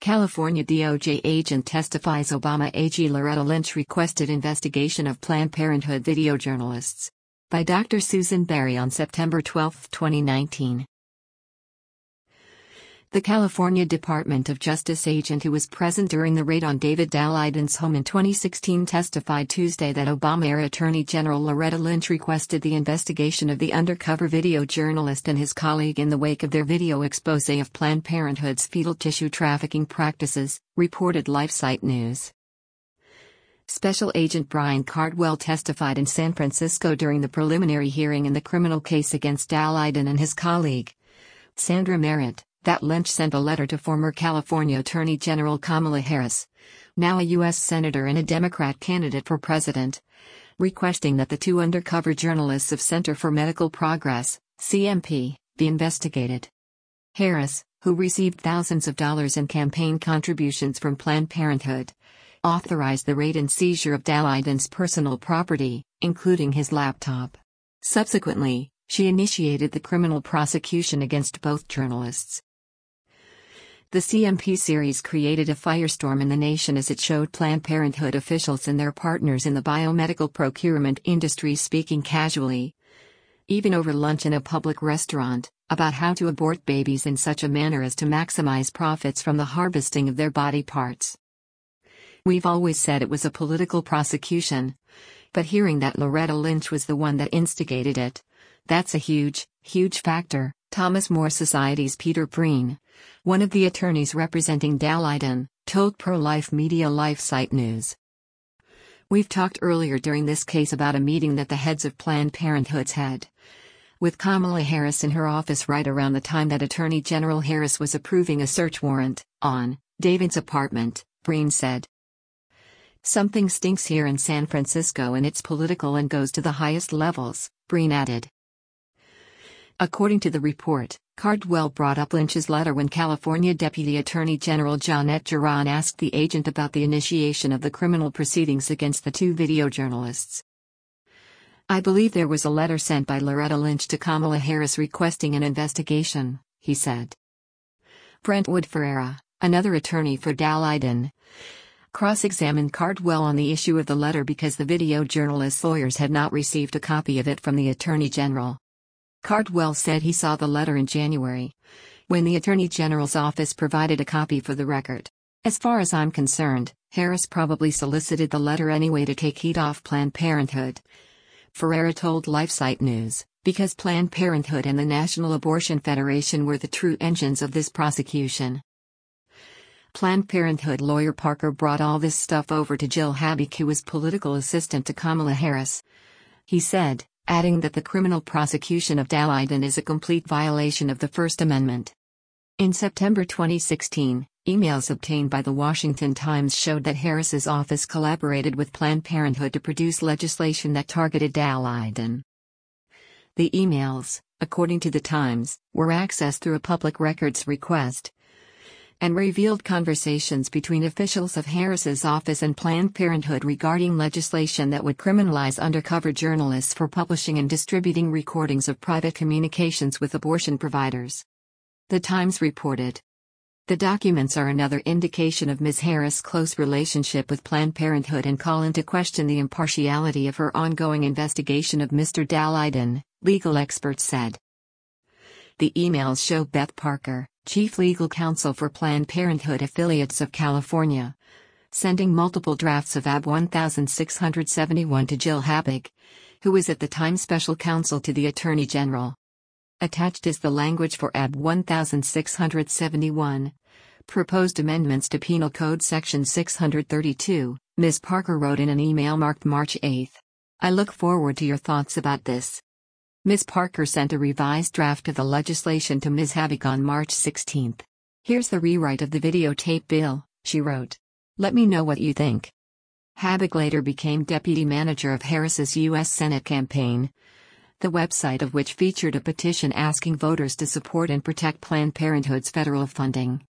California DOJ agent testifies Obama AG Loretta Lynch requested investigation of Planned Parenthood video journalists. By Dr. Susan Berry on September 12, 2019. The California Department of Justice agent who was present during the raid on David Daleiden's home in 2016 testified Tuesday that Obama-era Attorney General Loretta Lynch requested the investigation of the undercover video journalist and his colleague in the wake of their video expose of Planned Parenthood's fetal tissue trafficking practices, reported LifeSite News. Special Agent Brian Cardwell testified in San Francisco during the preliminary hearing in the criminal case against Daleiden and his colleague, Sandra Merritt, that Lynch sent a letter to former California Attorney General Kamala Harris, now a U.S. Senator and a Democrat candidate for president, requesting that the two undercover journalists of Center for Medical Progress, CMP, be investigated. Harris, who received thousands of dollars in campaign contributions from Planned Parenthood, authorized the raid and seizure of Daleiden's personal property, including his laptop. Subsequently, she initiated the criminal prosecution against both journalists. The CMP series created a firestorm in the nation as it showed Planned Parenthood officials and their partners in the biomedical procurement industry speaking casually, even over lunch in a public restaurant, about how to abort babies in such a manner as to maximize profits from the harvesting of their body parts. We've always said it was a political prosecution, but hearing that Loretta Lynch was the one that instigated it, that's a huge, huge factor, Thomas More Society's Peter Breen, one of the attorneys representing Daleiden, told pro-life media LifeSite News. We've talked earlier during this case about a meeting that the heads of Planned Parenthood's had with Kamala Harris in her office right around the time that Attorney General Harris was approving a search warrant on David's apartment, Breen said. Something stinks here in San Francisco and it's political and goes to the highest levels, Breen added. According to the report, Cardwell brought up Lynch's letter when California Deputy Attorney General Jeanette Geron asked the agent about the initiation of the criminal proceedings against the two video journalists. I believe there was a letter sent by Loretta Lynch to Kamala Harris requesting an investigation, he said. Brentwood Ferreira, another attorney for Daleiden, cross-examined Cardwell on the issue of the letter because the video journalist's lawyers had not received a copy of it from the Attorney General. Cardwell said he saw the letter in January, when the Attorney General's office provided a copy for the record. As far as I'm concerned, Harris probably solicited the letter anyway to take heat off Planned Parenthood, Ferreira told LifeSite News, because Planned Parenthood and the National Abortion Federation were the true engines of this prosecution. Planned Parenthood lawyer Parker brought all this stuff over to Jill Habig, who was political assistant to Kamala Harris. He said, adding that the criminal prosecution of Daleiden is a complete violation of the First Amendment. In September 2016, emails obtained by the Washington Times showed that Harris's office collaborated with Planned Parenthood to produce legislation that targeted Daleiden. The emails, according to the Times, were accessed through a public records request and revealed conversations between officials of Harris's office and Planned Parenthood regarding legislation that would criminalize undercover journalists for publishing and distributing recordings of private communications with abortion providers. The Times reported. The documents are another indication of Ms. Harris' close relationship with Planned Parenthood and call into question the impartiality of her ongoing investigation of Mr. Daleiden, legal experts said. The emails show Beth Parker, chief legal counsel for Planned Parenthood affiliates of California, sending multiple drafts of AB 1671 to Jill Habig, who was at the time special counsel to the Attorney General. Attached is the language for AB 1671, proposed amendments to Penal Code Section 632, Ms. Parker wrote in an email marked March 8. I look forward to your thoughts about this. Ms. Parker sent a revised draft of the legislation to Ms. Habig on March 16. Here's the rewrite of the videotape bill, she wrote. Let me know what you think. Habig later became deputy manager of Harris's U.S. Senate campaign, the website of which featured a petition asking voters to support and protect Planned Parenthood's federal funding.